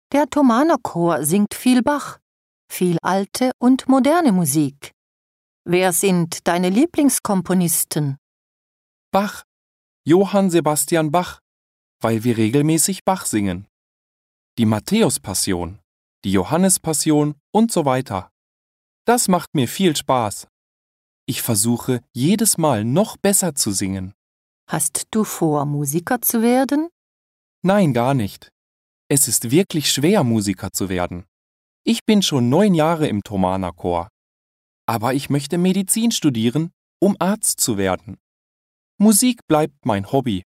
Der Thomaner Chor singt viel Bach, viel alte und moderne Musik. Wer sind deine Lieblingskomponisten? Bach, Johann Sebastian Bach, weil wir regelmäßig Bach singen. Die Matthäus-Passion, die Johannes-Passion und so weiter. Das macht mir viel Spaß. Ich versuche jedes Mal noch besser zu singen. Hast du vor, Musiker zu werden? Nein, gar nicht. Es ist wirklich schwer, Musiker zu werden. Ich bin schon 9 Jahre im Thomaner Chor. Aber ich möchte Medizin studieren, um Arzt zu werden. Musik bleibt mein Hobby.